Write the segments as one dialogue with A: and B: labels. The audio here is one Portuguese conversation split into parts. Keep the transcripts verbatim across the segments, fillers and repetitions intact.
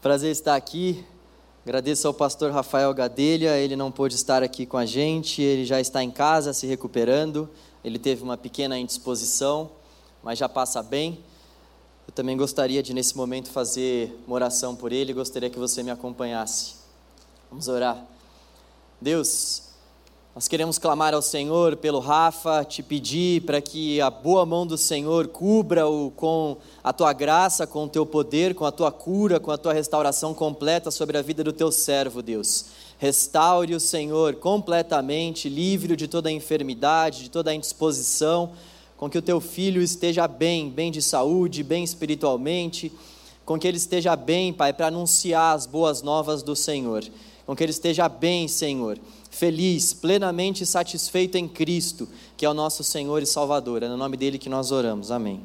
A: Prazer estar aqui. Agradeço ao pastor Rafael Gadelha, ele não pôde estar aqui com a gente, ele já está em casa se recuperando, ele teve uma pequena indisposição, mas já passa bem. Eu também gostaria de, nesse momento, fazer uma oração por ele, gostaria que você me acompanhasse. Vamos orar. Deus, nós queremos clamar ao Senhor pelo Rafa, te pedir para que a boa mão do Senhor cubra-o com a tua graça, com o teu poder, com a tua cura, com a tua restauração completa sobre a vida do teu servo, Deus. Restaure o Senhor completamente, livre-o de toda a enfermidade, de toda a indisposição, com que o teu filho esteja bem, bem de saúde, bem espiritualmente, com que ele esteja bem, Pai, para anunciar as boas novas do Senhor, com que ele esteja bem, Senhor, feliz, plenamente satisfeito em Cristo, que é o nosso Senhor e Salvador. É no nome dele que nós oramos. Amém.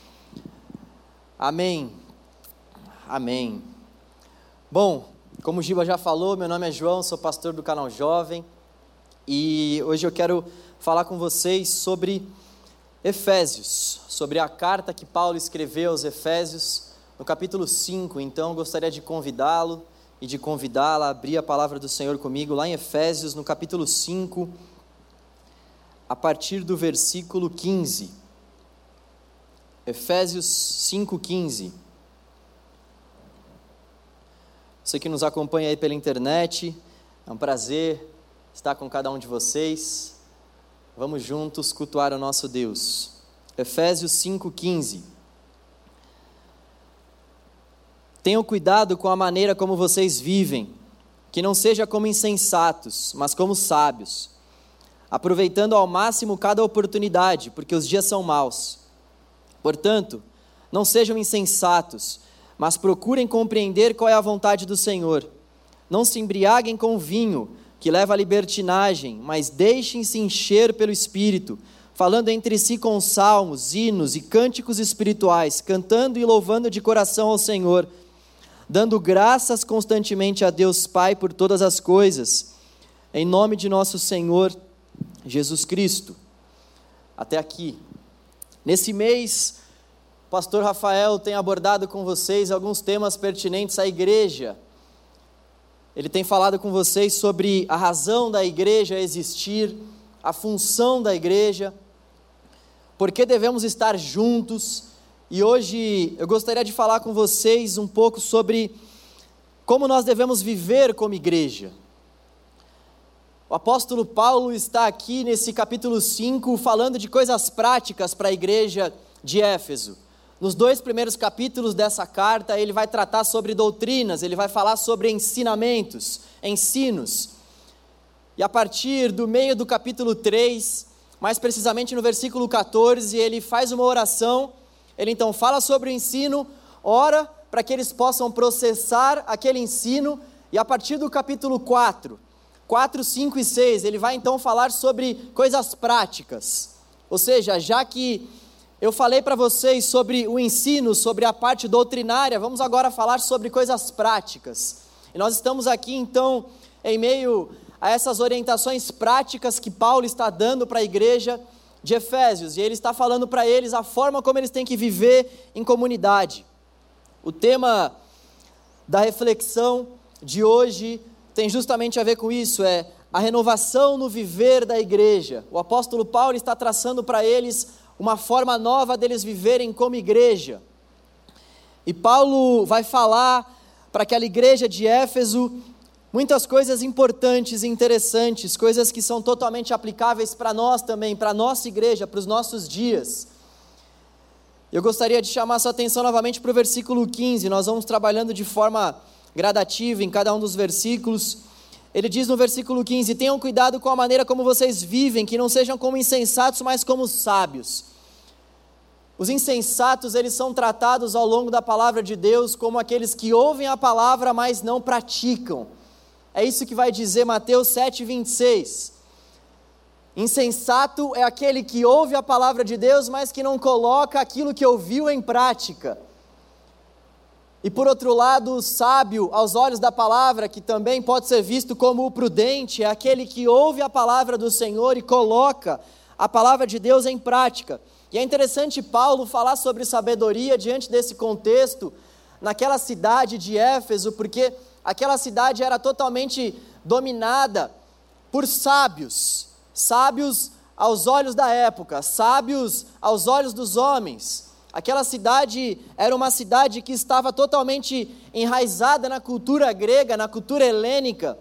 A: Amém. Amém. Bom, como o Giba já falou, meu nome é João, sou pastor do canal Jovem, e hoje eu quero falar com vocês sobre Efésios, sobre a carta que Paulo escreveu aos Efésios, no capítulo cinco. Então, gostaria de convidá-lo e de convidá-la a abrir a palavra do Senhor comigo, lá em Efésios, no capítulo cinco, a partir do versículo quinze. Efésios cinco, quinze. Você que nos acompanha aí pela internet, é um prazer estar com cada um de vocês. Vamos juntos cultuar o nosso Deus. Efésios cinco, quinze. Tenham cuidado com a maneira como vocês vivem, que não seja como insensatos, mas como sábios, aproveitando ao máximo cada oportunidade, porque os dias são maus. Portanto, não sejam insensatos, mas procurem compreender qual é a vontade do Senhor. Não se embriaguem com vinho, que leva à libertinagem, mas deixem-se encher pelo Espírito, falando entre si com salmos, hinos e cânticos espirituais, cantando e louvando de coração ao Senhor, dando graças constantemente a Deus Pai por todas as coisas, em nome de nosso Senhor Jesus Cristo. Até aqui. Nesse mês, o pastor Rafael tem abordado com vocês alguns temas pertinentes à igreja. Ele tem falado com vocês sobre a razão da igreja existir, a função da igreja, por que devemos estar juntos. E hoje eu gostaria de falar com vocês um pouco sobre como nós devemos viver como igreja. O apóstolo Paulo está aqui nesse capítulo cinco falando de coisas práticas para a igreja de Éfeso. Nos dois primeiros capítulos dessa carta, ele vai tratar sobre doutrinas, ele vai falar sobre ensinamentos, ensinos. E a partir do meio do capítulo três, mais precisamente no versículo quatorze, ele faz uma oração. Ele então fala sobre o ensino, ora para que eles possam processar aquele ensino, e a partir do capítulo quatro, quatro, cinco e seis, ele vai então falar sobre coisas práticas. Ou seja, já que eu falei para vocês sobre o ensino, sobre a parte doutrinária, vamos agora falar sobre coisas práticas. E nós estamos aqui então em meio a essas orientações práticas que Paulo está dando para a igreja de Efésios, e ele está falando para eles a forma como eles têm que viver em comunidade. O tema da reflexão de hoje tem justamente a ver com isso, é a renovação no viver da igreja. O apóstolo Paulo está traçando para eles uma forma nova deles viverem como igreja. E Paulo vai falar para aquela igreja de Éfeso muitas coisas importantes e interessantes, coisas que são totalmente aplicáveis para nós também, para a nossa igreja, para os nossos dias. Eu gostaria de chamar sua atenção novamente para o versículo quinze, nós vamos trabalhando de forma gradativa em cada um dos versículos. Ele diz no versículo quinze, tenham cuidado com a maneira como vocês vivem, que não sejam como insensatos, mas como sábios. Os insensatos, eles são tratados ao longo da palavra de Deus como aqueles que ouvem a palavra, mas não praticam. É isso que vai dizer Mateus sete, vinte e seis. Insensato é aquele que ouve a palavra de Deus, mas que não coloca aquilo que ouviu em prática. E por outro lado, o sábio, aos olhos da palavra, que também pode ser visto como o prudente, é aquele que ouve a palavra do Senhor e coloca a palavra de Deus em prática. E é interessante Paulo falar sobre sabedoria diante desse contexto, naquela cidade de Éfeso, porque aquela cidade era totalmente dominada por sábios, sábios aos olhos da época, sábios aos olhos dos homens. Aquela cidade era uma cidade que estava totalmente enraizada na cultura grega, na cultura helênica.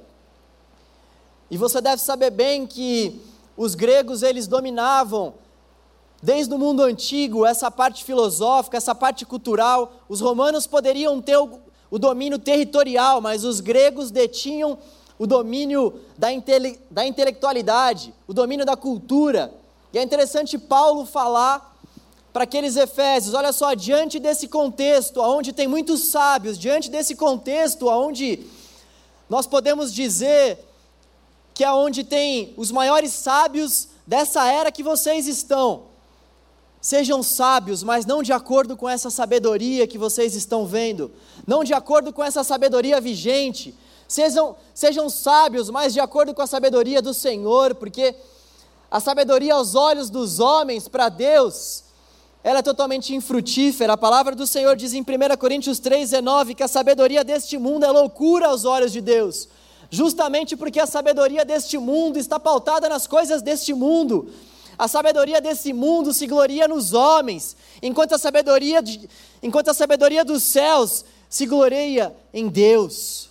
A: E você deve saber bem que os gregos, eles dominavam, desde o mundo antigo, essa parte filosófica, essa parte cultural. Os romanos poderiam ter o, o domínio territorial, mas os gregos detinham o domínio da, intele, da intelectualidade, o domínio da cultura. E é interessante Paulo falar para aqueles efésios, olha só, diante desse contexto, onde tem muitos sábios, diante desse contexto, onde nós podemos dizer que é onde tem os maiores sábios dessa era que vocês estão. Sejam sábios, mas não de acordo com essa sabedoria que vocês estão vendo, não de acordo com essa sabedoria vigente. Sejam, sejam sábios, mas de acordo com a sabedoria do Senhor, porque a sabedoria aos olhos dos homens, para Deus, ela é totalmente infrutífera. A palavra do Senhor diz em primeira Coríntios três, dezenove, que a sabedoria deste mundo é loucura aos olhos de Deus, justamente porque a sabedoria deste mundo está pautada nas coisas deste mundo. A sabedoria desse mundo se gloria nos homens, enquanto a sabedoria, de, enquanto a sabedoria dos céus se gloria em Deus.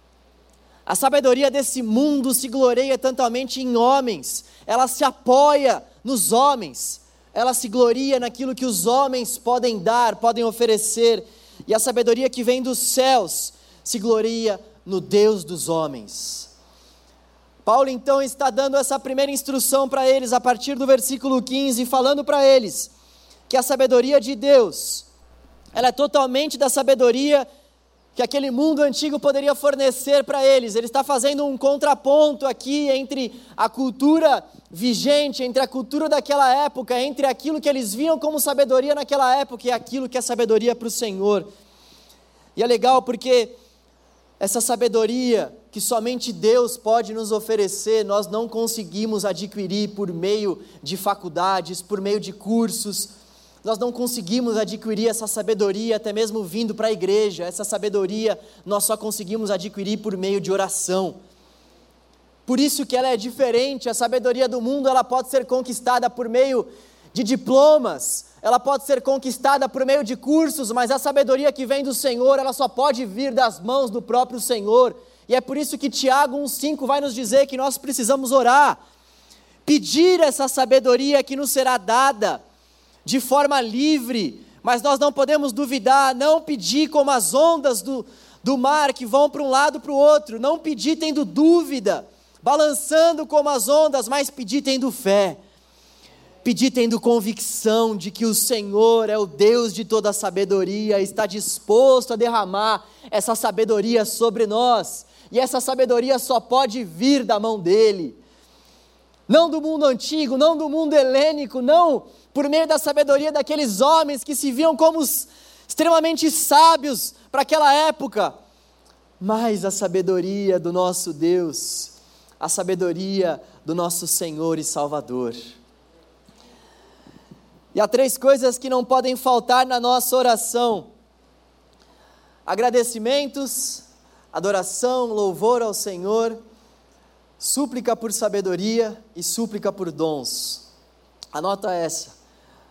A: A sabedoria desse mundo se gloria totalmente em homens, ela se apoia nos homens, ela se gloria naquilo que os homens podem dar, podem oferecer, e a sabedoria que vem dos céus se gloria no Deus dos homens. Paulo então está dando essa primeira instrução para eles, a partir do versículo quinze, falando para eles que a sabedoria de Deus, ela é totalmente da sabedoria que aquele mundo antigo poderia fornecer para eles. Ele está fazendo um contraponto aqui entre a cultura vigente, entre a cultura daquela época, entre aquilo que eles viam como sabedoria naquela época e aquilo que é sabedoria para o Senhor. E é legal porque essa sabedoria que somente Deus pode nos oferecer, nós não conseguimos adquirir por meio de faculdades, por meio de cursos. Nós não conseguimos adquirir essa sabedoria até mesmo vindo para a igreja. Essa sabedoria nós só conseguimos adquirir por meio de oração. Por isso que ela é diferente. A sabedoria do mundo, ela pode ser conquistada por meio de diplomas, ela pode ser conquistada por meio de cursos, mas a sabedoria que vem do Senhor, ela só pode vir das mãos do próprio Senhor. E é por isso que Tiago um cinco vai nos dizer que nós precisamos orar, pedir essa sabedoria que nos será dada de forma livre, mas nós não podemos duvidar, não pedir como as ondas do, do mar que vão para um lado para o outro, não pedir tendo dúvida, balançando como as ondas, mas pedir tendo fé, pedir tendo convicção de que o Senhor é o Deus de toda a sabedoria, está disposto a derramar essa sabedoria sobre nós, e essa sabedoria só pode vir da mão dEle, não do mundo antigo, não do mundo helênico, não por meio da sabedoria daqueles homens que se viam como extremamente sábios para aquela época, mas a sabedoria do nosso Deus, a sabedoria do nosso Senhor e Salvador. E há três coisas que não podem faltar na nossa oração: agradecimentos, adoração, louvor ao Senhor, súplica por sabedoria e súplica por dons. Anota essa.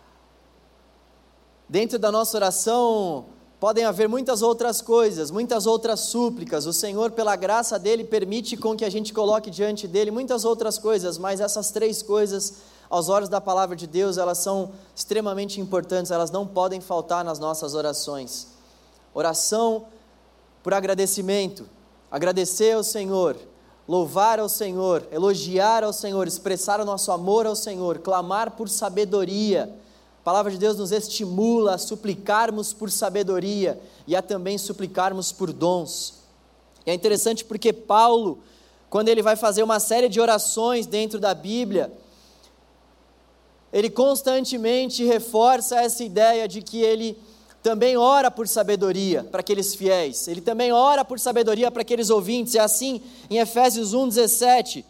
A: Dentro da nossa oração podem haver muitas outras coisas, muitas outras súplicas. O Senhor, pela graça dEle, permite com que a gente coloque diante dEle muitas outras coisas, mas essas três coisas, aos olhos da palavra de Deus, elas são extremamente importantes, elas não podem faltar nas nossas orações. Oração por agradecimento, agradecer ao Senhor, louvar ao Senhor, elogiar ao Senhor, expressar o nosso amor ao Senhor, clamar por sabedoria. A palavra de Deus nos estimula a suplicarmos por sabedoria e a também suplicarmos por dons. E é interessante porque Paulo, quando ele vai fazer uma série de orações dentro da Bíblia, ele constantemente reforça essa ideia de que ele também ora por sabedoria para aqueles fiéis, ele também ora por sabedoria para aqueles ouvintes. É assim em Efésios um, dezessete,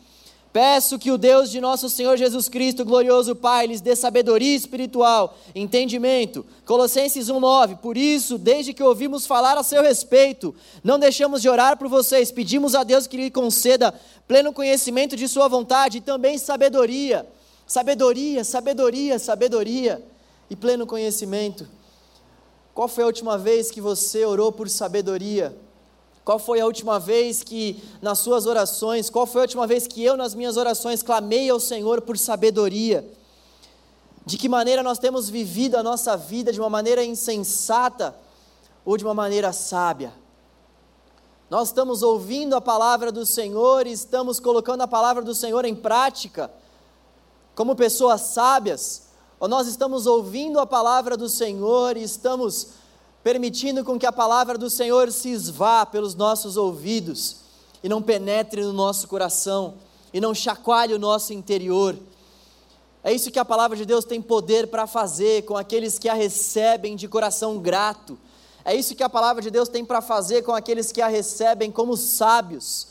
A: Peço que o Deus de nosso Senhor Jesus Cristo, glorioso Pai, lhes dê sabedoria espiritual, entendimento. Colossenses um, nove. Por isso, desde que ouvimos falar a seu respeito, não deixamos de orar por vocês. Pedimos a Deus que lhe conceda pleno conhecimento de sua vontade e também sabedoria. Sabedoria, sabedoria, sabedoria e pleno conhecimento. Qual foi a última vez que você orou por sabedoria? Qual foi a última vez que nas suas orações, qual foi a última vez que eu nas minhas orações clamei ao Senhor por sabedoria? De que maneira nós temos vivido a nossa vida, de uma maneira insensata ou de uma maneira sábia? Nós estamos ouvindo a palavra do Senhor e estamos colocando a palavra do Senhor em prática como pessoas sábias? Ou nós estamos ouvindo a palavra do Senhor e estamos permitindo com que a palavra do Senhor se esvá pelos nossos ouvidos e não penetre no nosso coração e não chacoalhe o nosso interior? É isso que a palavra de Deus tem poder para fazer com aqueles que a recebem de coração grato. É isso que a palavra de Deus tem para fazer com aqueles que a recebem como sábios.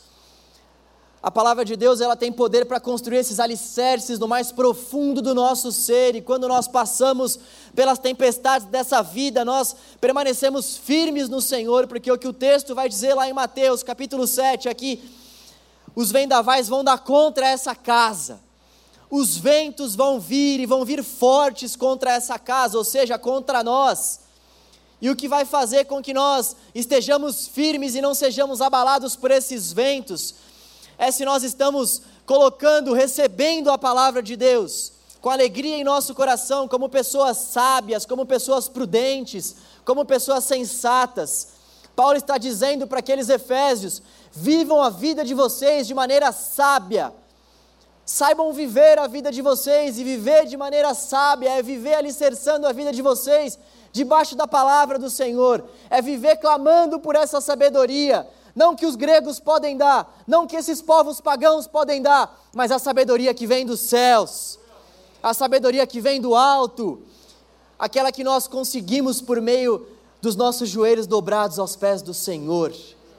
A: A palavra de Deus, ela tem poder para construir esses alicerces no mais profundo do nosso ser, e quando nós passamos pelas tempestades dessa vida, nós permanecemos firmes no Senhor, porque o que o texto vai dizer lá em Mateus capítulo sete, aqui, os vendavais vão dar contra essa casa, os ventos vão vir e vão vir fortes contra essa casa, ou seja, contra nós, e o que vai fazer com que nós estejamos firmes e não sejamos abalados por esses ventos, é se nós estamos colocando, recebendo a palavra de Deus, com alegria em nosso coração, como pessoas sábias, como pessoas prudentes, como pessoas sensatas. Paulo está dizendo para aqueles efésios: vivam a vida de vocês de maneira sábia, saibam viver a vida de vocês, e viver de maneira sábia é viver alicerçando a vida de vocês debaixo da palavra do Senhor, é viver clamando por essa sabedoria, não que os gregos podem dar, não que esses povos pagãos podem dar, mas a sabedoria que vem dos céus, a sabedoria que vem do alto, aquela que nós conseguimos por meio dos nossos joelhos dobrados aos pés do Senhor.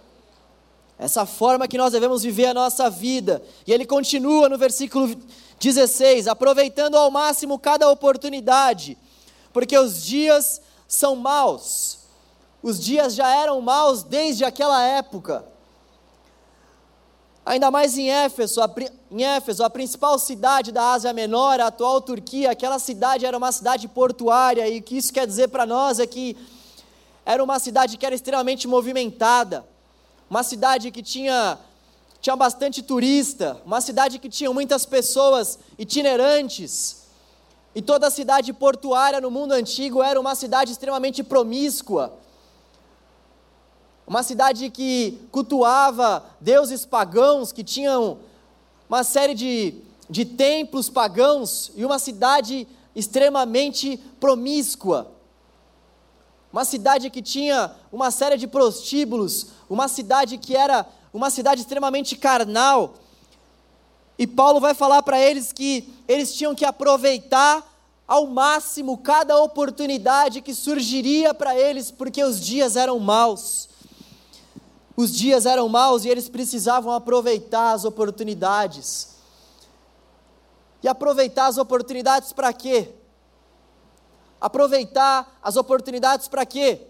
A: Essa forma que nós devemos viver a nossa vida. E ele continua no versículo dezesseis, aproveitando ao máximo cada oportunidade, porque os dias são maus. Os dias já eram maus desde aquela época. Ainda mais em Éfeso, a, em Éfeso, a principal cidade da Ásia Menor, a atual Turquia, aquela cidade era uma cidade portuária, e o que isso quer dizer para nós é que era uma cidade que era extremamente movimentada, uma cidade que tinha, tinha bastante turista, uma cidade que tinha muitas pessoas itinerantes, e toda a cidade portuária no mundo antigo era uma cidade extremamente promíscua, uma cidade que cultuava deuses pagãos, que tinham uma série de, de templos pagãos, e uma cidade extremamente promíscua, uma cidade que tinha uma série de prostíbulos, uma cidade que era uma cidade extremamente carnal, e Paulo vai falar para eles que eles tinham que aproveitar ao máximo cada oportunidade que surgiria para eles, porque os dias eram maus. Os dias eram maus e eles precisavam aproveitar as oportunidades. E aproveitar as oportunidades para quê? Aproveitar as oportunidades para quê?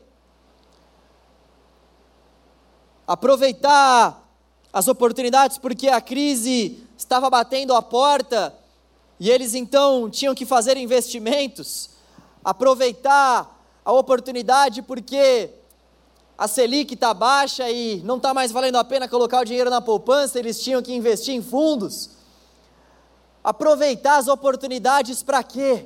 A: Aproveitar as oportunidades porque a crise estava batendo a porta e eles então tinham que fazer investimentos. Aproveitar a oportunidade porque a Selic está baixa e não está mais valendo a pena colocar o dinheiro na poupança, eles tinham que investir em fundos. Aproveitar as oportunidades para quê?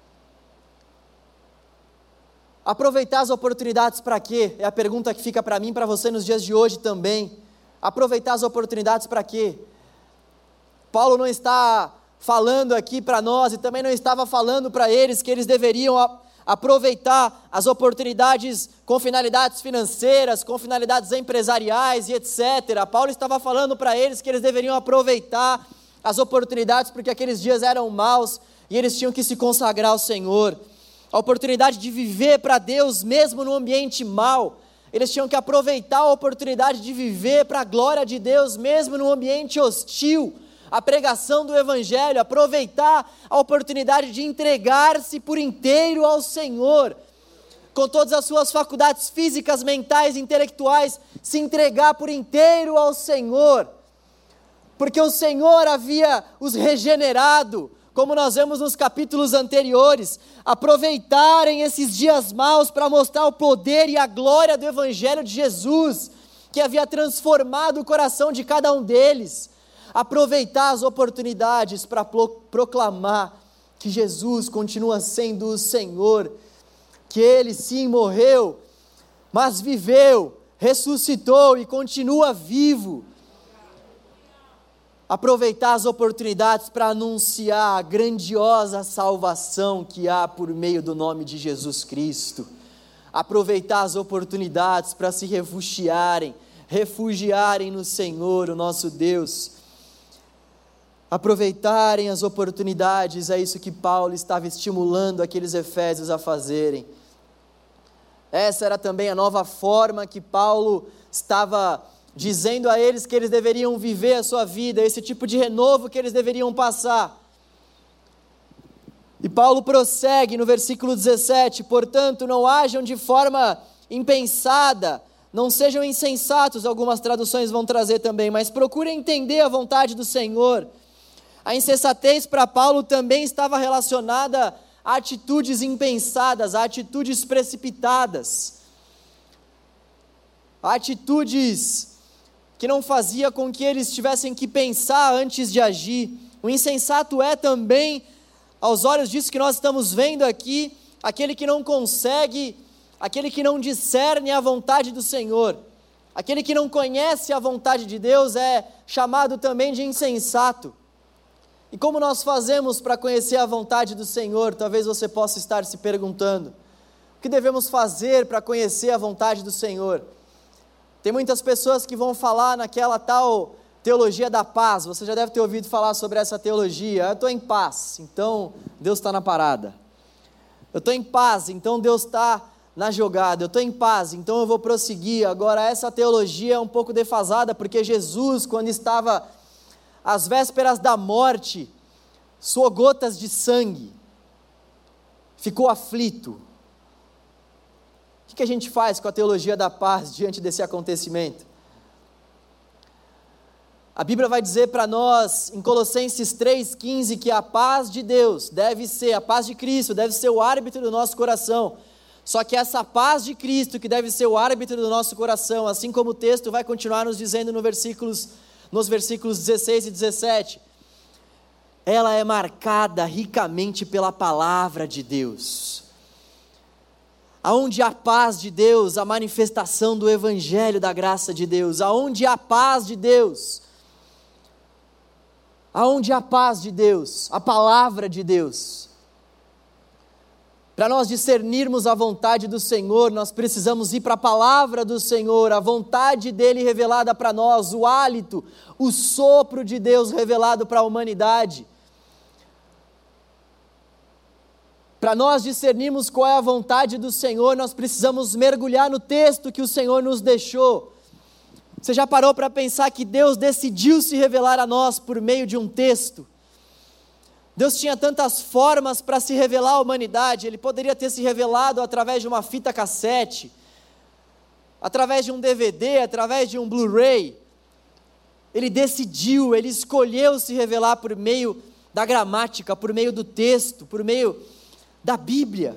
A: Aproveitar as oportunidades para quê? É a pergunta que fica para mim e para você nos dias de hoje também. Aproveitar as oportunidades para quê? Paulo não está falando aqui para nós, e também não estava falando para eles que eles deveriam aproveitar as oportunidades com finalidades financeiras, com finalidades empresariais e etcétera. Paulo estava falando para eles que eles deveriam aproveitar as oportunidades porque aqueles dias eram maus e eles tinham que se consagrar ao Senhor. A oportunidade de viver para Deus mesmo no ambiente mau. Eles tinham que aproveitar a oportunidade de viver para a glória de Deus mesmo no ambiente hostil, a pregação do Evangelho, aproveitar a oportunidade de entregar-se por inteiro ao Senhor, com todas as suas faculdades físicas, mentais, intelectuais, se entregar por inteiro ao Senhor, porque o Senhor havia os regenerado, como nós vemos nos capítulos anteriores, aproveitarem esses dias maus para mostrar o poder e a glória do Evangelho de Jesus, que havia transformado o coração de cada um deles, aproveitar as oportunidades para proclamar que Jesus continua sendo o Senhor, que Ele sim morreu, mas viveu, ressuscitou e continua vivo. Aproveitar as oportunidades para anunciar a grandiosa salvação que há por meio do nome de Jesus Cristo. Aproveitar as oportunidades para se refugiarem, refugiarem no Senhor, o nosso Deus. Aproveitarem as oportunidades, é isso que Paulo estava estimulando aqueles efésios a fazerem. Essa era também a nova forma que Paulo estava dizendo a eles que eles deveriam viver a sua vida, esse tipo de renovo que eles deveriam passar. E Paulo prossegue no versículo dezessete: portanto, não hajam de forma impensada, não sejam insensatos, algumas traduções vão trazer também, mas procurem entender a vontade do Senhor. A insensatez para Paulo também estava relacionada a atitudes impensadas, a atitudes precipitadas, a atitudes que não fazia com que eles tivessem que pensar antes de agir. O insensato é também, aos olhos disso que nós estamos vendo aqui, aquele que não consegue, aquele que não discerne a vontade do Senhor, aquele que não conhece a vontade de Deus é chamado também de insensato. E como nós fazemos para conhecer a vontade do Senhor? Talvez você possa estar se perguntando, o que devemos fazer para conhecer a vontade do Senhor? Tem muitas pessoas que vão falar naquela tal teologia da paz. Você já deve ter ouvido falar sobre essa teologia. Eu estou em paz, então Deus está na parada. Eu estou em paz, então Deus está na jogada. Eu estou em paz, então eu vou prosseguir. Agora, essa teologia é um pouco defasada, porque Jesus, quando estava às vésperas da morte, suou gotas de sangue, ficou aflito. O que a gente faz com a teologia da paz diante desse acontecimento? A Bíblia vai dizer para nós, em Colossenses três, quinze, que a paz de Deus deve ser, a paz de Cristo deve ser o árbitro do nosso coração. Só que essa paz de Cristo, que deve ser o árbitro do nosso coração, assim como o texto vai continuar nos dizendo no versículos, nos versículos dezesseis e dezessete, ela é marcada ricamente pela palavra de Deus. Aonde há paz de Deus, a manifestação do Evangelho da graça de Deus. Aonde há paz de Deus, aonde há paz de Deus, a palavra de Deus. Para nós discernirmos a vontade do Senhor, nós precisamos ir para a palavra do Senhor, a vontade dEle revelada para nós, o hálito, o sopro de Deus revelado para a humanidade. Para nós discernirmos qual é a vontade do Senhor, nós precisamos mergulhar no texto que o Senhor nos deixou. Você já parou para pensar que Deus decidiu se revelar a nós por meio de um texto? Deus tinha tantas formas para se revelar à humanidade. Ele poderia ter se revelado através de uma fita cassete, através de um D V D, através de um Blu-ray. Ele decidiu, Ele escolheu se revelar por meio da gramática, por meio do texto, por meio da Bíblia.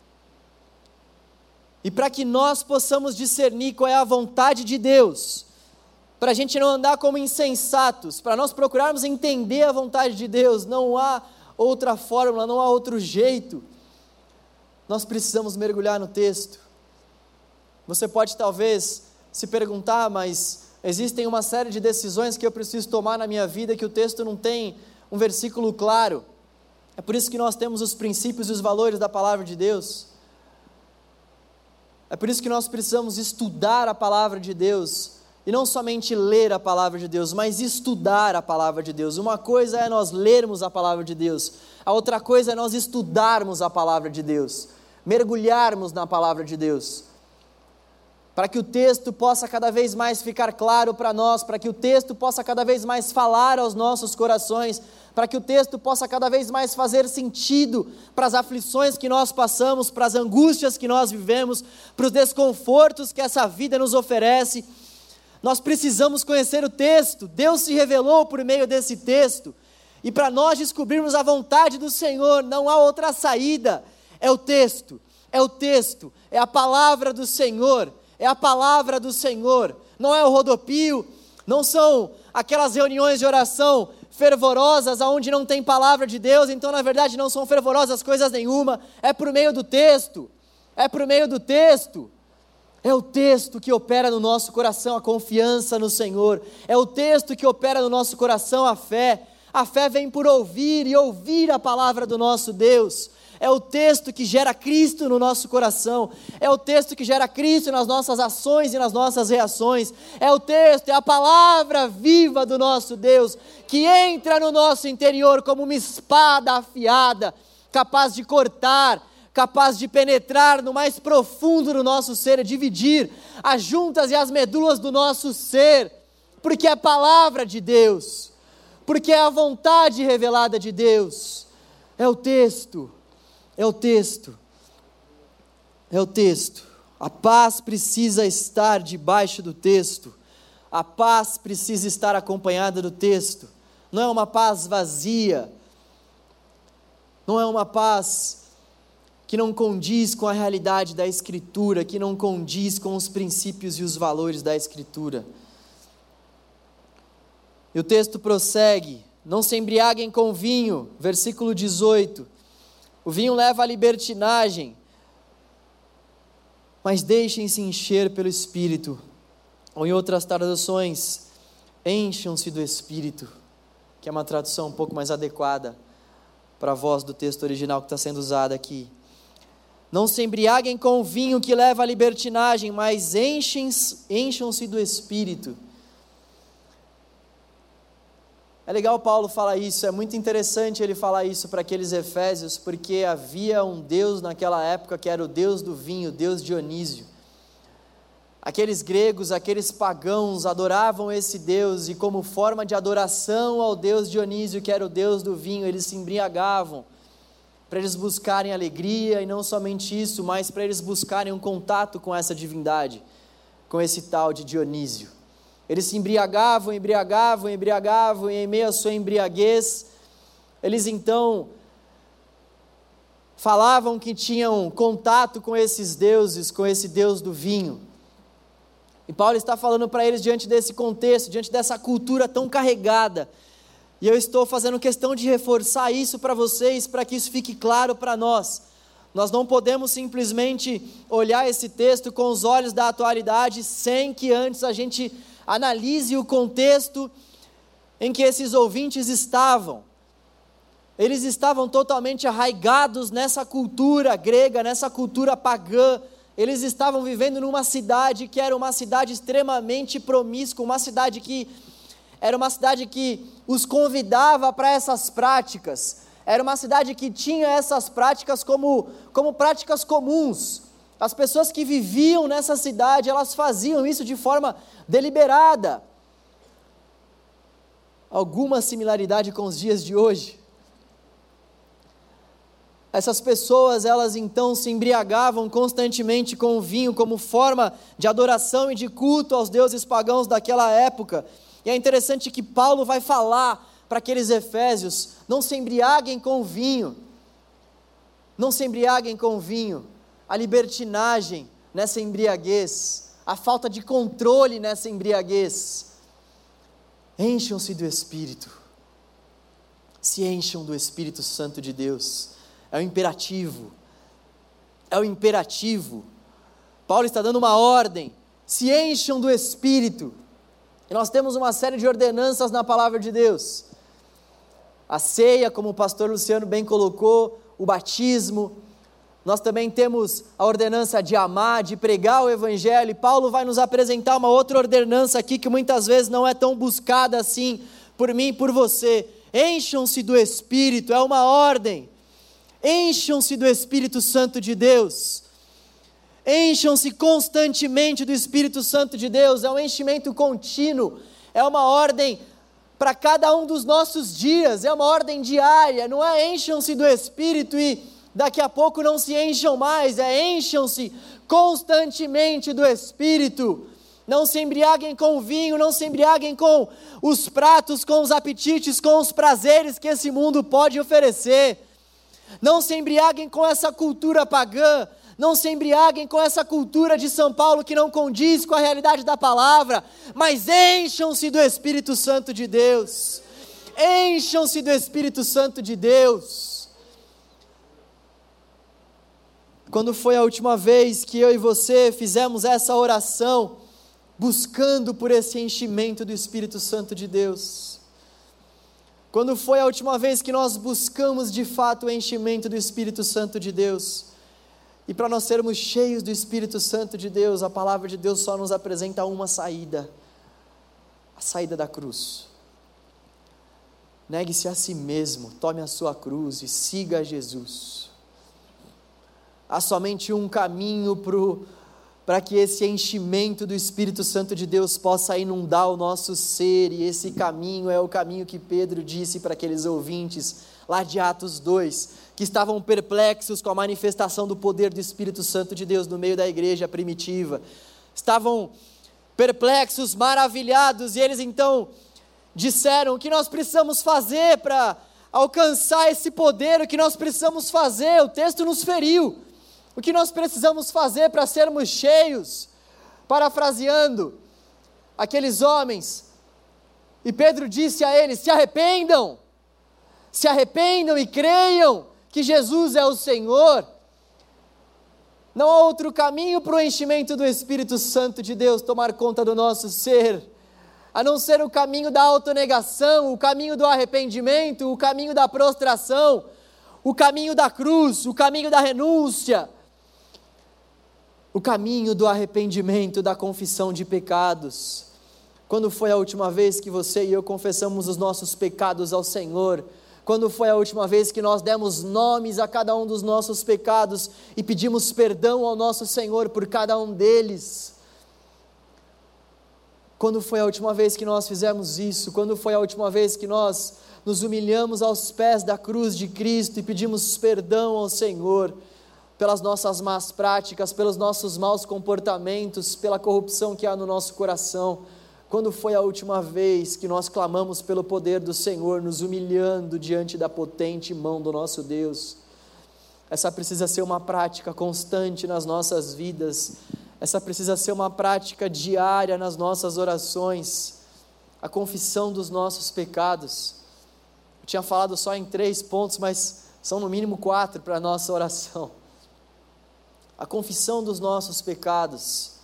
A: E para que nós possamos discernir qual é a vontade de Deus, para a gente não andar como insensatos, para nós procurarmos entender a vontade de Deus, não há outra fórmula, não há outro jeito, nós precisamos mergulhar no texto. Você pode talvez se perguntar, mas existem uma série de decisões que eu preciso tomar na minha vida que o texto não tem um versículo claro. É por isso que nós temos os princípios e os valores da palavra de Deus. É por isso que nós precisamos estudar a palavra de Deus, e não somente ler a palavra de Deus, mas estudar a palavra de Deus. Uma coisa é nós lermos a palavra de Deus, a outra coisa é nós estudarmos a palavra de Deus, mergulharmos na palavra de Deus. para que o texto possa cada vez mais ficar claro para nós, para que o texto possa cada vez mais falar aos nossos corações, para que o texto possa cada vez mais fazer sentido para as aflições que nós passamos, para as angústias que nós vivemos, para os desconfortos que essa vida nos oferece. Nós precisamos conhecer o texto. Deus se revelou por meio desse texto, e para nós descobrirmos a vontade do Senhor, não há outra saída, é o texto, é o texto, é a palavra do Senhor, é a palavra do Senhor, não é o rodopio, não são aquelas reuniões de oração fervorosas, onde não tem palavra de Deus, então na verdade não são fervorosas coisas nenhuma, é por meio do texto, é por meio do texto, é o texto que opera no nosso coração a confiança no Senhor, é o texto que opera no nosso coração a fé, a fé vem por ouvir e ouvir a palavra do nosso Deus, é o texto que gera Cristo no nosso coração, é o texto que gera Cristo nas nossas ações e nas nossas reações, é o texto, é a palavra viva do nosso Deus, que entra no nosso interior como uma espada afiada, capaz de cortar, capaz de penetrar no mais profundo do nosso ser, e dividir as juntas e as medulas do nosso ser, porque é a palavra de Deus, porque é a vontade revelada de Deus, é o texto, É o texto, é o texto, a paz precisa estar debaixo do texto, a paz precisa estar acompanhada do texto, não é uma paz vazia, não é uma paz que não condiz com a realidade da Escritura, que não condiz com os princípios e os valores da Escritura. E o texto prossegue, não se embriaguem com vinho, versículo dezoito, o vinho leva à libertinagem, mas deixem-se encher pelo Espírito, ou em outras traduções, encham-se do Espírito, que é uma tradução um pouco mais adequada para a voz do texto original que está sendo usada aqui. Não se embriaguem com o vinho que leva à libertinagem, mas encham-se do Espírito. É legal Paulo falar isso, é muito interessante ele falar isso para aqueles efésios, porque havia um Deus naquela época que era o Deus do vinho, o Deus Dionísio. Aqueles gregos, aqueles pagãos adoravam esse Deus, e como forma de adoração ao Deus Dionísio, que era o Deus do vinho, eles se embriagavam, para eles buscarem alegria, e não somente isso, mas para eles buscarem um contato com essa divindade, com esse tal de Dionísio. Eles se embriagavam, embriagavam, embriagavam, e em meio à sua embriaguez, eles então falavam que tinham contato com esses deuses, com esse Deus do vinho. E Paulo está falando para eles diante desse contexto, diante dessa cultura tão carregada, e eu estou fazendo questão de reforçar isso para vocês, para que isso fique claro para nós. Nós não podemos simplesmente olhar esse texto com os olhos da atualidade, sem que antes a gente analise o contexto em que esses ouvintes estavam. Eles estavam totalmente arraigados nessa cultura grega, nessa cultura pagã. Eles estavam vivendo numa cidade que era uma cidade extremamente promíscua, uma cidade que era uma cidade que os convidava para essas práticas. Era uma cidade que tinha essas práticas como, como práticas comuns. As pessoas que viviam nessa cidade, elas faziam isso de forma deliberada. Alguma similaridade com os dias de hoje? Essas pessoas, elas então se embriagavam constantemente com o vinho como forma de adoração e de culto aos deuses pagãos daquela época. E é interessante que Paulo vai falar para aqueles efésios, não se embriaguem com o vinho, não se embriaguem com o vinho, a libertinagem nessa embriaguez, a falta de controle nessa embriaguez. Encham-se do Espírito, se encham do Espírito Santo de Deus, é o imperativo, é o imperativo, Paulo está dando uma ordem, se encham do Espírito, e nós temos uma série de ordenanças na palavra de Deus, a ceia, como o pastor Luciano bem colocou, o batismo, nós também temos a ordenança de amar, de pregar o Evangelho, e Paulo vai nos apresentar uma outra ordenança aqui, que muitas vezes não é tão buscada assim, por mim e por você, encham-se do Espírito, é uma ordem, encham-se do Espírito Santo de Deus, Encham-se constantemente do Espírito Santo de Deus. É um enchimento contínuo, é uma ordem para cada um dos nossos dias, é uma ordem diária. Não é encham-se do Espírito e daqui a pouco não se encham mais, é encham-se constantemente do Espírito. Não se embriaguem com o vinho, não se embriaguem com os pratos, com os apetites, com os prazeres que esse mundo pode oferecer. Não se embriaguem com essa cultura pagã, não se embriaguem com essa cultura de São Paulo que não condiz com a realidade da palavra, mas encham-se do Espírito Santo de Deus. Encham-se do Espírito Santo de Deus. Quando foi a última vez que eu e você fizemos essa oração, buscando por esse enchimento do Espírito Santo de Deus? Quando foi a última vez que nós buscamos de fato o enchimento do Espírito Santo de Deus? E para nós sermos cheios do Espírito Santo de Deus, a palavra de Deus só nos apresenta uma saída, a saída da cruz. Negue-se a si mesmo, tome a sua cruz e siga a Jesus. Há somente um caminho para que esse enchimento do Espírito Santo de Deus possa inundar o nosso ser, e esse caminho é o caminho que Pedro disse para aqueles ouvintes, lá de Atos dois, que estavam perplexos com a manifestação do poder do Espírito Santo de Deus no meio da igreja primitiva. Estavam perplexos, maravilhados, e eles então disseram: o que nós precisamos fazer para alcançar esse poder? O que nós precisamos fazer? O texto nos feriu. O que nós precisamos fazer para sermos cheios? Parafraseando aqueles homens, e Pedro disse a eles: se arrependam, se arrependam e creiam que Jesus é o Senhor. Não há outro caminho para o enchimento do Espírito Santo de Deus tomar conta do nosso ser, a não ser o caminho da autonegação, o caminho do arrependimento, o caminho da prostração, o caminho da cruz, o caminho da renúncia, o caminho do arrependimento, da confissão de pecados. Quando foi a última vez que você e eu confessamos os nossos pecados ao Senhor? Quando foi a última vez que nós demos nomes a cada um dos nossos pecados e pedimos perdão ao nosso Senhor por cada um deles? Quando foi a última vez que nós fizemos isso? Quando foi a última vez que nós nos humilhamos aos pés da cruz de Cristo e pedimos perdão ao Senhor pelas nossas más práticas, pelos nossos maus comportamentos, pela corrupção que há no nosso coração? Quando foi a última vez que nós clamamos pelo poder do Senhor, nos humilhando diante da potente mão do nosso Deus? Essa precisa ser uma prática constante nas nossas vidas, essa precisa ser uma prática diária nas nossas orações, a confissão dos nossos pecados. Eu tinha falado só em três pontos, mas são no mínimo quatro para a nossa oração. A confissão dos nossos pecados.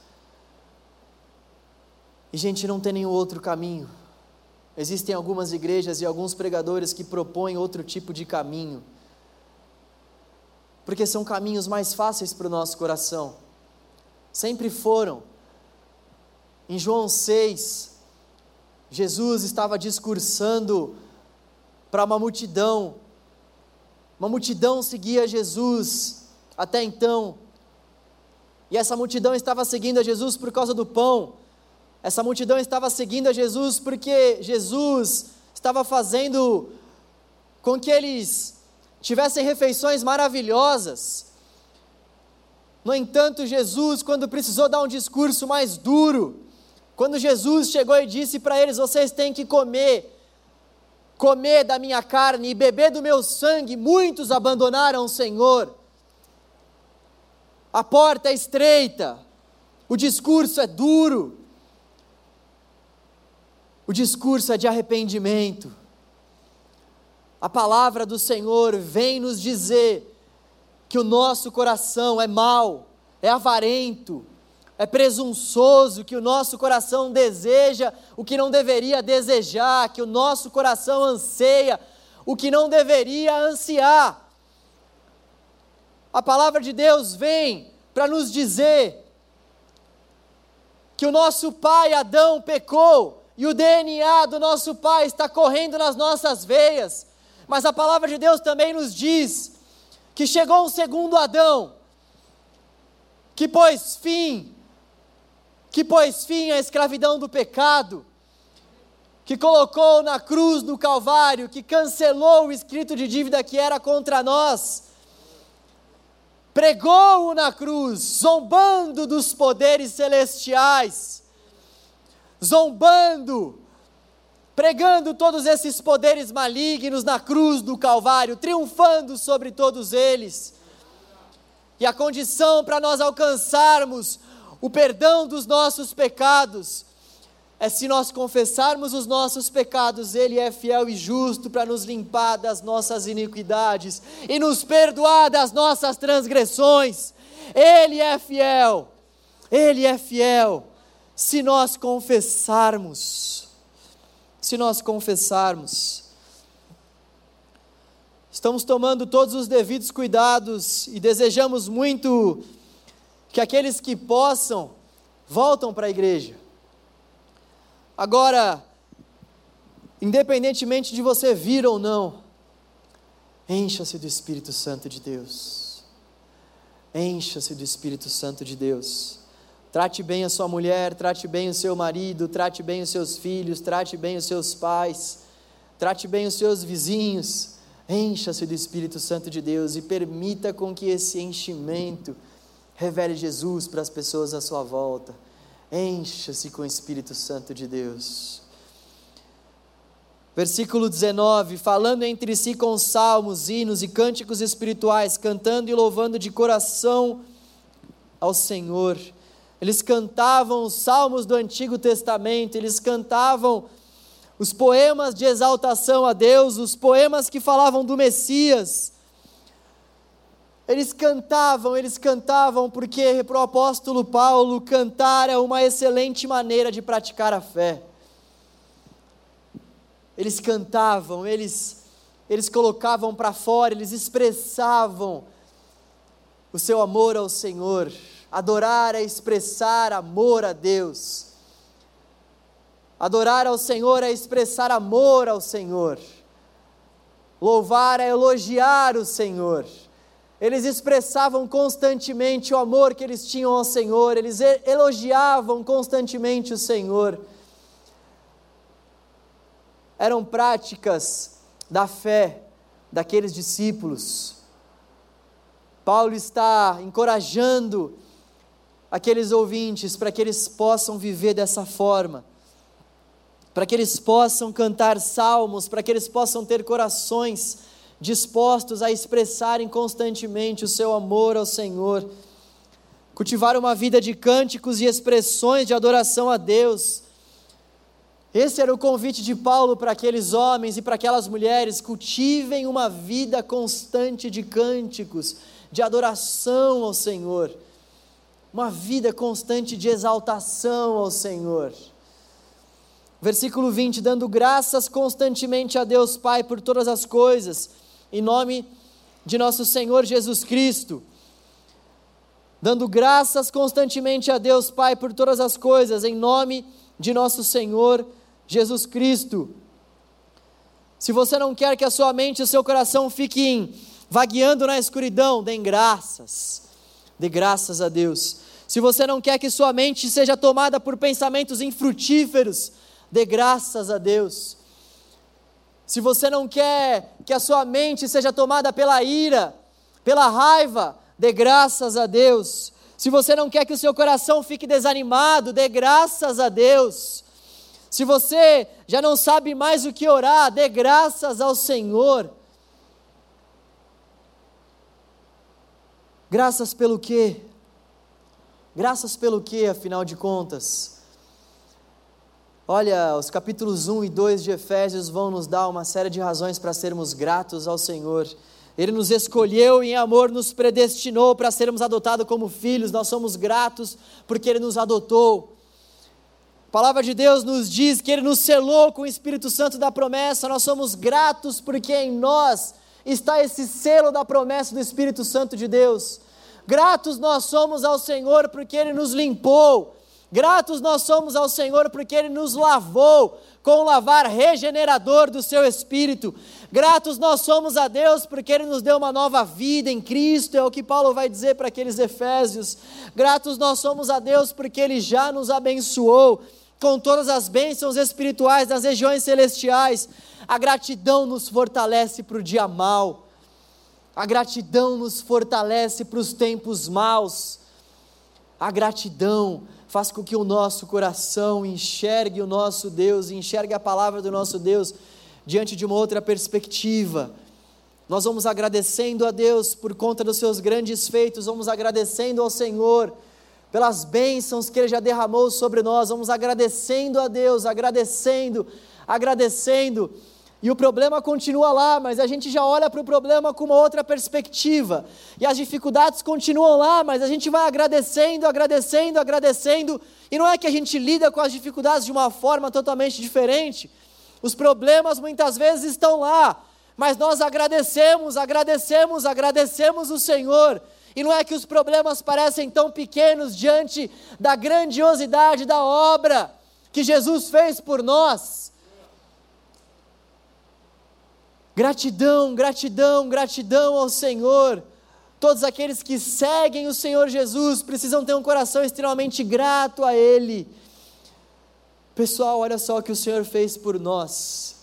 A: E, gente, não tem nenhum outro caminho. Existem algumas igrejas e alguns pregadores que propõem outro tipo de caminho, porque são caminhos mais fáceis para o nosso coração. Sempre foram. Em João seis, Jesus estava discursando para uma multidão. Uma multidão seguia Jesus até então. E essa multidão estava seguindo a Jesus por causa do pão. Essa multidão estava seguindo a Jesus porque Jesus estava fazendo com que eles tivessem refeições maravilhosas. No entanto, Jesus, quando precisou dar um discurso mais duro, quando Jesus chegou e disse para eles: vocês têm que comer, comer da minha carne e beber do meu sangue, muitos abandonaram o Senhor. A porta é estreita, o discurso é duro, o discurso é de arrependimento. A palavra do Senhor vem nos dizer que o nosso coração é mau, é avarento, é presunçoso, que o nosso coração deseja o que não deveria desejar, que o nosso coração anseia o que não deveria ansiar. A palavra de Deus vem para nos dizer que o nosso pai Adão pecou, e o D N A do nosso pai está correndo nas nossas veias, mas a palavra de Deus também nos diz que chegou um segundo Adão, que pôs fim, que pôs fim à escravidão do pecado, que colocou na cruz do Calvário, que cancelou o escrito de dívida que era contra nós, pregou-o na cruz, zombando dos poderes celestiais, zombando, pregando todos esses poderes malignos na cruz do Calvário, triunfando sobre todos eles. E a condição para nós alcançarmos o perdão dos nossos pecados é se nós confessarmos os nossos pecados. Ele é fiel e justo para nos limpar das nossas iniquidades e nos perdoar das nossas transgressões. Ele é fiel, Ele é fiel, se nós confessarmos, se nós confessarmos. Estamos tomando todos os devidos cuidados e desejamos muito que aqueles que possam, voltam para a igreja. Agora, independentemente de você vir ou não, encha-se do Espírito Santo de Deus, encha-se do Espírito Santo de Deus, trate bem a sua mulher, trate bem o seu marido, trate bem os seus filhos, trate bem os seus pais, trate bem os seus vizinhos, encha-se do Espírito Santo de Deus e permita com que esse enchimento revele Jesus para as pessoas à sua volta. Encha-se com o Espírito Santo de Deus. Versículo dezenove, falando entre si com salmos, hinos e cânticos espirituais, cantando e louvando de coração ao Senhor. Eles cantavam os salmos do Antigo Testamento, eles cantavam os poemas de exaltação a Deus, os poemas que falavam do Messias. Eles cantavam, eles cantavam, porque para o apóstolo Paulo, cantar é uma excelente maneira de praticar a fé. Eles cantavam, eles, eles colocavam para fora, eles expressavam o seu amor ao Senhor. Adorar é expressar amor a Deus. Adorar ao Senhor é expressar amor ao Senhor. Louvar é elogiar o Senhor. Eles expressavam constantemente o amor que eles tinham ao Senhor, eles elogiavam constantemente o Senhor. Eram práticas da fé daqueles discípulos. Paulo está encorajando aqueles ouvintes para que eles possam viver dessa forma, para que eles possam cantar salmos, para que eles possam ter corações dispostos a expressarem constantemente o seu amor ao Senhor, cultivar uma vida de cânticos e expressões de adoração a Deus. Esse era o convite de Paulo para aqueles homens e para aquelas mulheres: cultivem uma vida constante de cânticos, de adoração ao Senhor, uma vida constante de exaltação ao Senhor. Versículo vinte, dando graças constantemente a Deus Pai por todas as coisas, em nome de nosso Senhor Jesus Cristo, dando graças constantemente a Deus Pai por todas as coisas, em nome de nosso Senhor Jesus Cristo. Se você não quer que a sua mente e o seu coração fiquem vagueando na escuridão, dêem graças, dê graças a Deus. Se você não quer que sua mente seja tomada por pensamentos infrutíferos, dê graças a Deus. Se você não quer que a sua mente seja tomada pela ira, pela raiva, dê graças a Deus. Se você não quer que o seu coração fique desanimado, dê graças a Deus. Se você já não sabe mais o que orar, dê graças ao Senhor. Graças pelo quê? Graças pelo quê, afinal de contas? Olha, os capítulos um e dois de Efésios vão nos dar uma série de razões para sermos gratos ao Senhor. Ele nos escolheu e em amor nos predestinou para sermos adotados como filhos. Nós somos gratos porque Ele nos adotou. A palavra de Deus nos diz que Ele nos selou com o Espírito Santo da promessa. Nós somos gratos porque em nós está esse selo da promessa do Espírito Santo de Deus. Gratos nós somos ao Senhor porque Ele nos limpou. Gratos nós somos ao Senhor porque Ele nos lavou com o lavar regenerador do seu Espírito. Gratos nós somos a Deus porque Ele nos deu uma nova vida em Cristo, é o que Paulo vai dizer para aqueles efésios. Gratos nós somos a Deus porque Ele já nos abençoou com todas as bênçãos espirituais nas regiões celestiais. A gratidão nos fortalece para o dia mau. A gratidão nos fortalece para os tempos maus. A gratidão faz com que o nosso coração enxergue o nosso Deus, enxergue a palavra do nosso Deus diante de uma outra perspectiva. Nós vamos agradecendo a Deus por conta dos seus grandes feitos, vamos agradecendo ao Senhor pelas bênçãos que Ele já derramou sobre nós, vamos agradecendo a Deus, agradecendo, agradecendo, e o problema continua lá, mas a gente já olha para o problema com uma outra perspectiva, e as dificuldades continuam lá, mas a gente vai agradecendo, agradecendo, agradecendo, e não é que a gente lida com as dificuldades de uma forma totalmente diferente. Os problemas muitas vezes estão lá, mas nós agradecemos, agradecemos, agradecemos o Senhor, e não é que os problemas parecem tão pequenos diante da grandiosidade da obra que Jesus fez por nós. Gratidão, gratidão, gratidão ao Senhor. Todos aqueles que seguem o Senhor Jesus precisam ter um coração extremamente grato a Ele. Pessoal, olha só o que o Senhor fez por nós.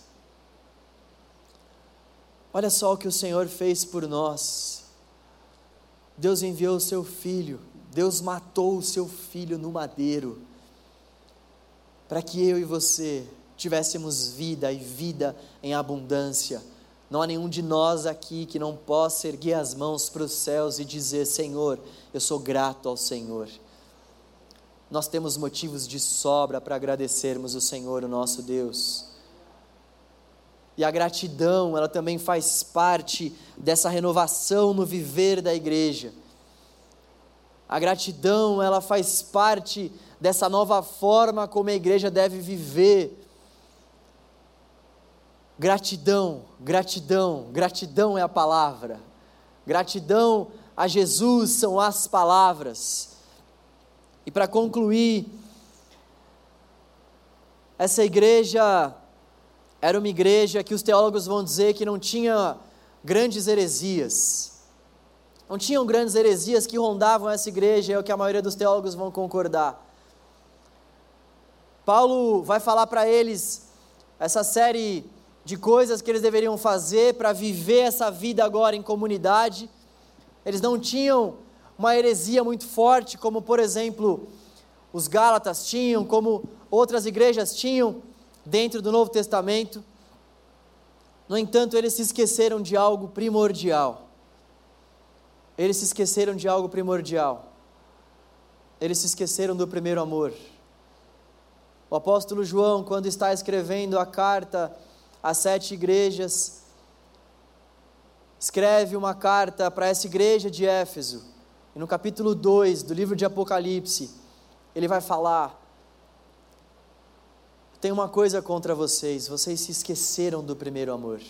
A: Olha só o que o Senhor fez por nós. Deus enviou o seu Filho, Deus matou o seu Filho no madeiro, para que eu e você tivéssemos vida e vida em abundância. Não há nenhum de nós aqui que não possa erguer as mãos para os céus e dizer: Senhor, eu sou grato ao Senhor. Nós temos motivos de sobra para agradecermos o Senhor, o nosso Deus. E a gratidão, ela também faz parte dessa renovação no viver da igreja. A gratidão, ela faz parte dessa nova forma como a igreja deve viver. Gratidão, gratidão, gratidão é a palavra. Gratidão a Jesus são as palavras. E para concluir, essa igreja era uma igreja que os teólogos vão dizer que não tinha grandes heresias. Não tinham grandes heresias que rondavam essa igreja, é o que a maioria dos teólogos vão concordar. Paulo vai falar para eles essa série de coisas que eles deveriam fazer para viver essa vida agora em comunidade. Eles não tinham uma heresia muito forte, como por exemplo, os Gálatas tinham, como outras igrejas tinham dentro do Novo Testamento. No entanto, eles se esqueceram de algo primordial. Eles se esqueceram de algo primordial. Eles se esqueceram do primeiro amor. O apóstolo João, quando está escrevendo a carta às sete igrejas, escreve uma carta para essa igreja de Éfeso, e no capítulo dois do livro de Apocalipse, ele vai falar: tem uma coisa contra vocês, vocês se esqueceram do primeiro amor.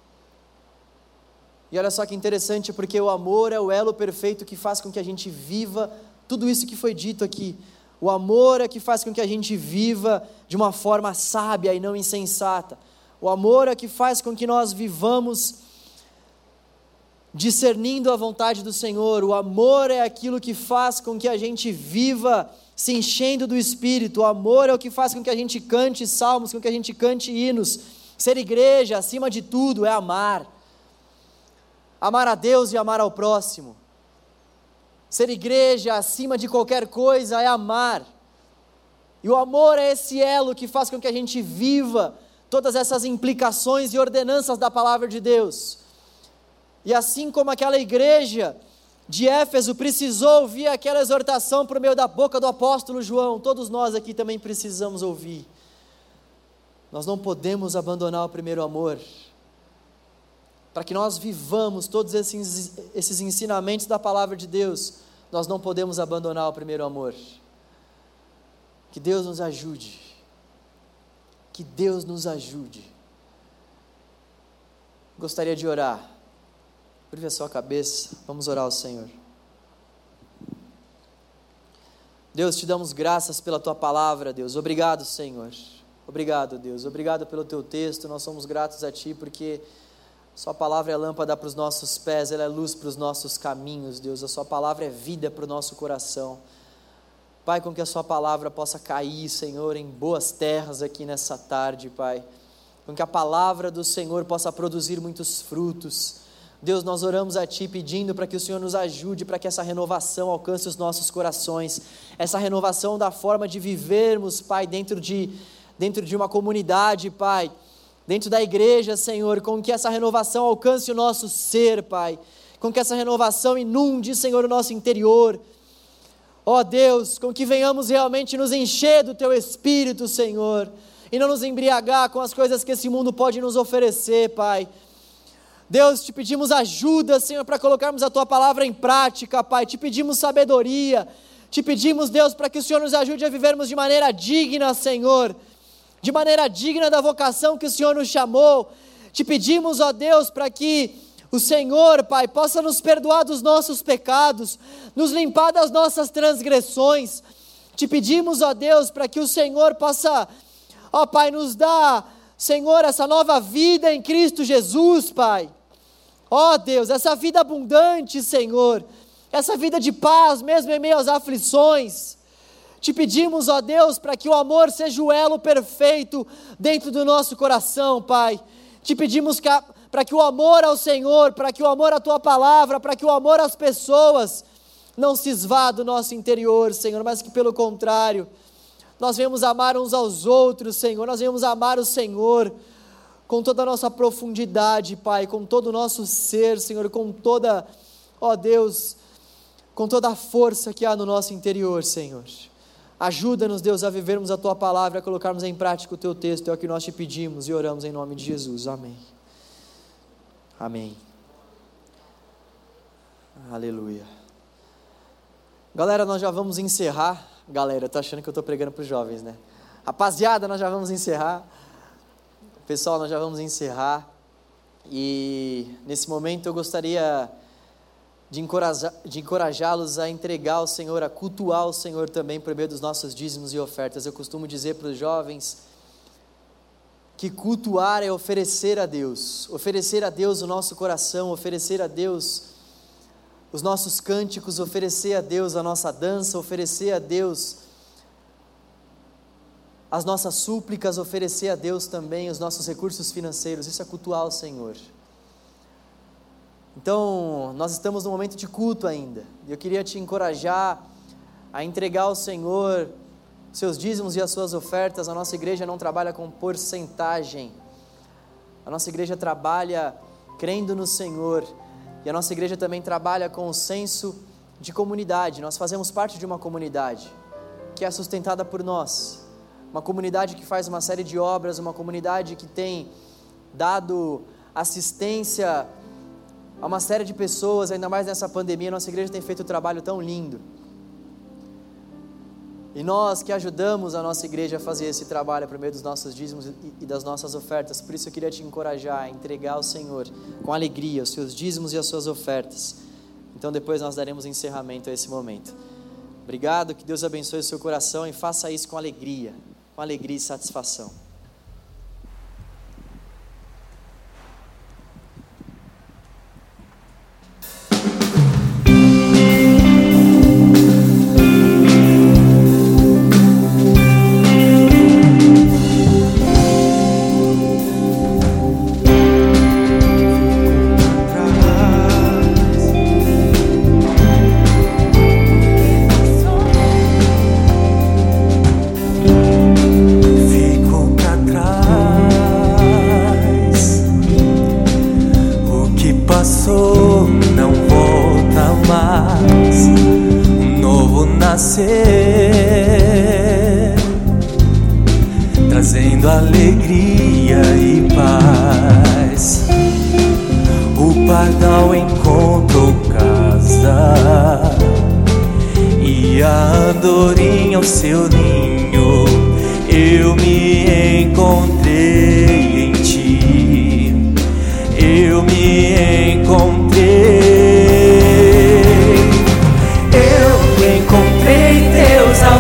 A: E olha só que interessante, porque o amor é o elo perfeito que faz com que a gente viva tudo isso que foi dito aqui. O amor é que faz com que a gente viva de uma forma sábia e não insensata. O amor é que faz com que nós vivamos discernindo a vontade do Senhor. O amor é aquilo que faz com que a gente viva se enchendo do Espírito. O amor é o que faz com que a gente cante salmos, com que a gente cante hinos. Ser igreja, acima de tudo, é amar. Amar a Deus e amar ao próximo. Ser igreja, acima de qualquer coisa, é amar. E o amor é esse elo que faz com que a gente viva todas essas implicações e ordenanças da palavra de Deus. E assim como aquela igreja de Éfeso precisou ouvir aquela exortação por meio da boca do apóstolo João, todos nós aqui também precisamos ouvir. Nós não podemos abandonar o primeiro amor. Para que nós vivamos todos esses, esses ensinamentos da palavra de Deus, nós não podemos abandonar o primeiro amor. Que Deus nos ajude. Que Deus nos ajude. Gostaria de orar. Curve a sua cabeça, vamos orar ao Senhor. Deus, te damos graças pela tua palavra, Deus. Obrigado, Senhor. Obrigado, Deus. Obrigado pelo teu texto. Nós somos gratos a ti porque sua palavra é lâmpada para os nossos pés, ela é luz para os nossos caminhos, Deus. A sua palavra é vida para o nosso coração. Pai, com que a sua palavra possa cair, Senhor, em boas terras aqui nessa tarde, Pai. Com que a palavra do Senhor possa produzir muitos frutos. Deus, nós oramos a Ti pedindo para que o Senhor nos ajude, para que essa renovação alcance os nossos corações, essa renovação da forma de vivermos, Pai, dentro de, dentro de uma comunidade, Pai, dentro da igreja, Senhor, com que essa renovação alcance o nosso ser, Pai, com que essa renovação inunde, Senhor, o nosso interior. Ó Deus, com que venhamos realmente nos encher do Teu Espírito, Senhor, e não nos embriagar com as coisas que esse mundo pode nos oferecer, Pai. Deus, te pedimos ajuda, Senhor, para colocarmos a Tua palavra em prática, Pai. Te pedimos sabedoria, te pedimos, Deus, para que o Senhor nos ajude a vivermos de maneira digna, Senhor, de maneira digna da vocação que o Senhor nos chamou. Te pedimos, ó Deus, para que o Senhor, Pai, possa nos perdoar dos nossos pecados, nos limpar das nossas transgressões. Te pedimos, ó Deus, para que o Senhor possa, ó Pai, nos dar, Senhor, essa nova vida em Cristo Jesus, Pai. Ó Deus, essa vida abundante, Senhor, essa vida de paz, mesmo em meio às aflições. Te pedimos, ó Deus, para que o amor seja o elo perfeito dentro do nosso coração, Pai. Te pedimos que a, para que o amor ao Senhor, para que o amor à Tua palavra, para que o amor às pessoas não se esvá do nosso interior, Senhor, mas que pelo contrário, nós venhamos amar uns aos outros, Senhor, nós venhamos amar o Senhor com toda a nossa profundidade, Pai, com todo o nosso ser, Senhor, com toda, ó Deus, com toda a força que há no nosso interior, Senhor. Ajuda-nos, Deus, a vivermos a Tua palavra, a colocarmos em prática o Teu texto, é o que nós te pedimos e oramos em nome de Jesus, amém. Amém. Aleluia. Galera, nós já vamos encerrar. Galera, tô achando que eu tô pregando para os jovens, né? Rapaziada, nós já vamos encerrar. Pessoal, nós já vamos encerrar. E nesse momento eu gostaria de encorajar, de encorajá-los a entregar ao Senhor, a cultuar o Senhor também por meio dos nossos dízimos e ofertas. Eu costumo dizer para os jovens que cultuar é oferecer a Deus, oferecer a Deus o nosso coração, oferecer a Deus os nossos cânticos, oferecer a Deus a nossa dança, oferecer a Deus as nossas súplicas, oferecer a Deus também os nossos recursos financeiros. Isso é cultuar o Senhor. Então, nós estamos num momento de culto ainda, e eu queria te encorajar a entregar ao Senhor seus dízimos e as suas ofertas. A nossa igreja não trabalha com porcentagem, a nossa igreja trabalha crendo no Senhor, e a nossa igreja também trabalha com o senso de comunidade. Nós fazemos parte de uma comunidade que é sustentada por nós, uma comunidade que faz uma série de obras, uma comunidade que tem dado assistência a uma série de pessoas, ainda mais nessa pandemia. Nossa igreja tem feito um trabalho tão lindo, e nós que ajudamos a nossa igreja a fazer esse trabalho por meio dos nossos dízimos e das nossas ofertas. Por isso eu queria te encorajar a entregar ao Senhor com alegria os seus dízimos e as suas ofertas. Então depois nós daremos encerramento a esse momento. Obrigado, que Deus abençoe o seu coração e faça isso com alegria, com alegria e satisfação.
B: Trazendo alegria e paz. O pardal encontrou casa e a andorinha o seu ninho. Eu me encontrei em ti, eu me encontrei. Eu encontrei teus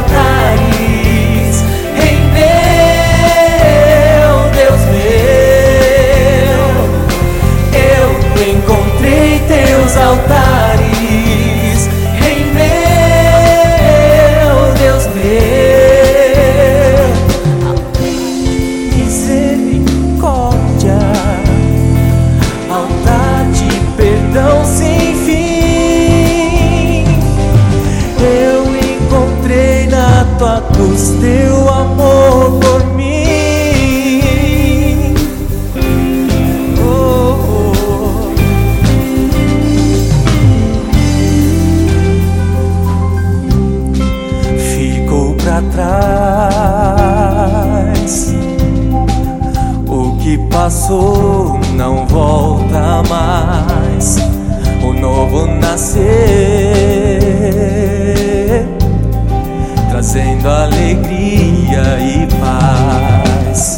B: passou não volta mais, o novo nascer, trazendo alegria e paz.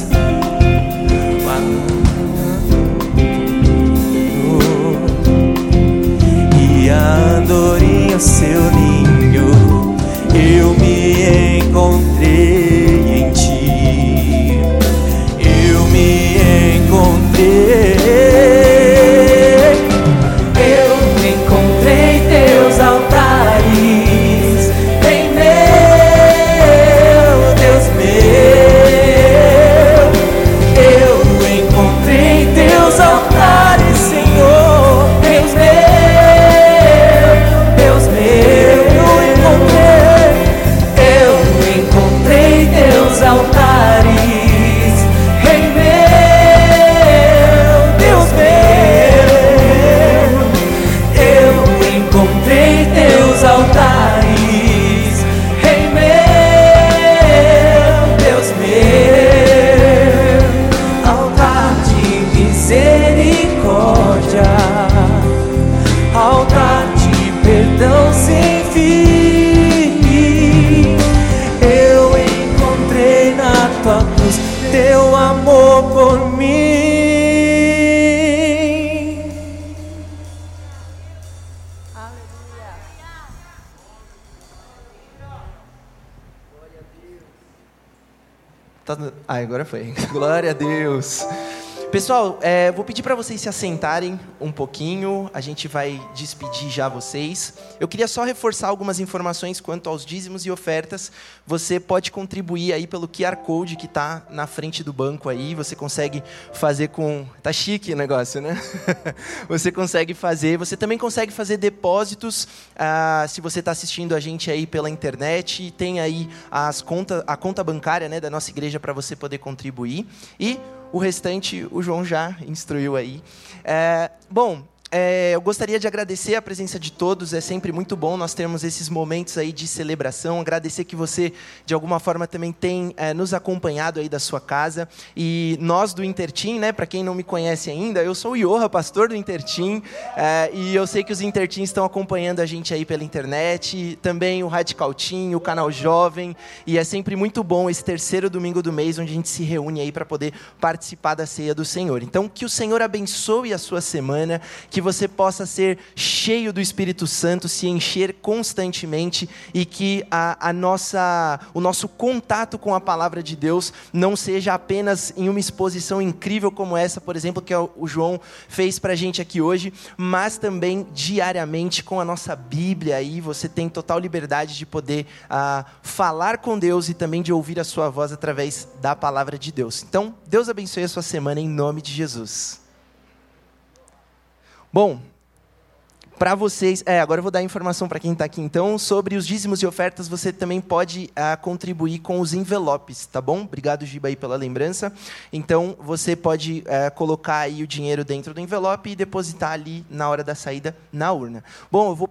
B: E a andorinha, seu ninho, eu me encontrei em ti, eu me encontrei, eu encontrei teus altares em meu Deus meu, eu encontrei teus altares, Senhor, Deus meu, Deus meu, eu encontrei, eu encontrei teus altares em meu Deus meu, eu encontrei teus altares em meu Deus meu, altar de misericórdia, altar de perdão sem fim, eu encontrei na tua cruz teu amor por mim. Tá no- Ah, agora foi. Glória a Deus. Pessoal, é, vou pedir para vocês se assentarem um pouquinho. A gente vai despedir já vocês. Eu queria só reforçar algumas informações quanto aos dízimos e ofertas. Você pode contribuir aí pelo Q R Code que está na frente do banco aí. Você consegue fazer com... Tá chique o negócio, né? Você consegue fazer. Você também consegue fazer depósitos. Ah, se você está assistindo a gente aí pela internet, tem aí as conta, a conta bancária, né, da nossa igreja para você poder contribuir. E o restante, o João já instruiu aí. É, bom, é, eu gostaria de agradecer a presença de todos. É sempre muito bom nós termos esses momentos aí de celebração. Agradecer que você, de alguma forma, também tem é, nos acompanhado aí da sua casa. E nós do Intertim, né, para quem não me conhece ainda, eu sou o Joha, pastor do Intertim. É, e eu sei que os Intertim estão acompanhando a gente aí pela internet. Também o Radical Team, o canal Jovem. E é sempre muito bom esse terceiro domingo do mês, onde a gente se reúne aí para poder participar da ceia do Senhor. Então, que o Senhor abençoe a sua semana, que você possa ser cheio do Espírito Santo, se encher constantemente e que a, a nossa, o nosso contato com a palavra de Deus não seja apenas em uma exposição incrível como essa, por exemplo, que o João fez para a gente aqui hoje, mas também diariamente com a nossa Bíblia. Aí você tem total liberdade de poder ah, falar com Deus e também de ouvir a sua voz através da palavra de Deus. Então, Deus abençoe a sua semana em nome de Jesus. Bom, para vocês, é, agora eu vou dar informação para quem está aqui então, sobre os dízimos e ofertas. Você também pode ah, contribuir com os envelopes, tá bom? Obrigado, Giba, aí pela lembrança. Então, você pode ah, colocar aí o dinheiro dentro do envelope e depositar ali na hora da saída na urna. Bom, eu vou